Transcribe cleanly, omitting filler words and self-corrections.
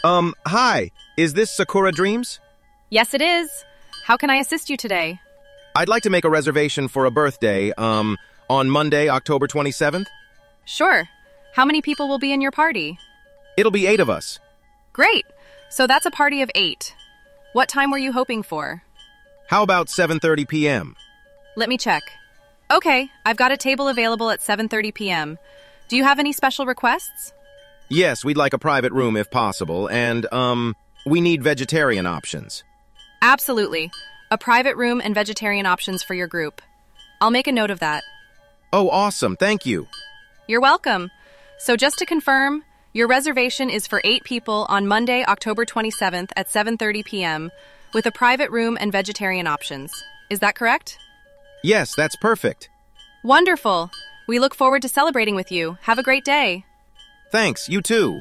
Hi. Is this Sakura Dreams? Yes, it is. How can I assist you today? I'd like to make a reservation for a birthday, on Monday, October 27th. Sure. How many people will be in your party? It'll be 8 of us. Great. So that's a party of 8. What time were you hoping for? How about 7:30 p.m.? Let me check. Okay, I've got a table available at 7:30 p.m. Do you have any special requests? Yes, we'd like a private room if possible, and, we need vegetarian options. Absolutely. A private room and vegetarian options for your group. I'll make a note of that. Oh, awesome. Thank you. You're welcome. So just to confirm, your reservation is for 8 people on Monday, October 27th at 7:30 p.m. with a private room and vegetarian options. Is that correct? Yes, that's perfect. Wonderful. We look forward to celebrating with you. Have a great day. Thanks, you too.